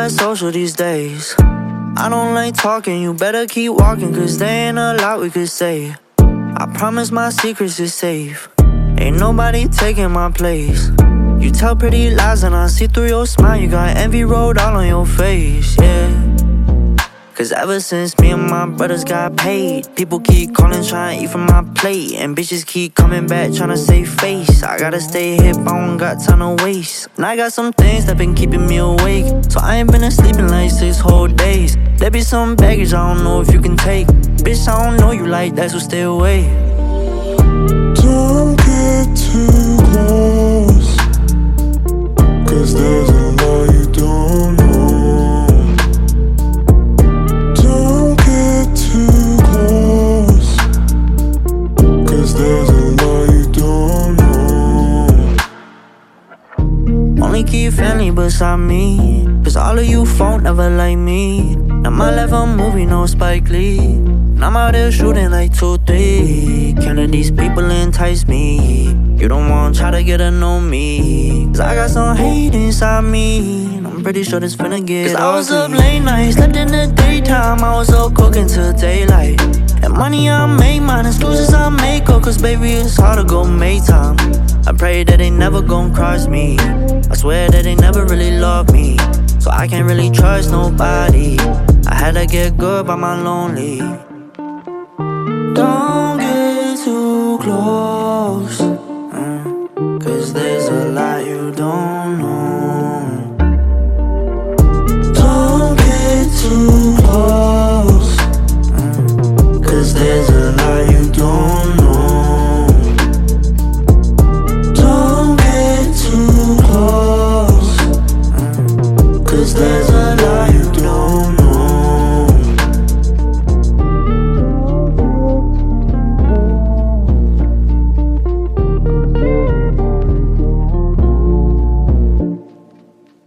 that social these days. I don't like talking, you better keep walking, cause there ain't a lot we could say. I promise my secrets is safe. Ain't nobody taking my place. You tell pretty lies and I see through your smile. You got envy rolled all on your face, yeah. Cause ever since me and my brothers got paid, people keep calling trying to eat from my plate, and bitches keep coming back trying to save face. I gotta stay hip, I don't got time to waste. And I got some things that been keeping me awake, so I ain't been asleep in like 6 whole days. There be some baggage I don't know if you can take. Bitch, I don't know you like that, so stay away. Don't get too close, cause there's a lot you don't know. Don't get too close, cause there's a lot you don't know. Only keep family beside me, cause all of you phone never like me. Now my life a movie, no Spike Lee. And I'm out there shooting like 2-3. Can't let these people entice me. You don't wanna try to get to know me, cause I got some hate inside me, and I'm pretty sure this finna get ugly. Cause I was up late nights, slept in the daytime. I was up cooking till daylight. And money I make, mine excuses I make up, cause baby it's hard to go make time. I pray that they never gon' cross me. I swear that they never really love me, so I can't really trust nobody. I had to get good by my lonely. Don't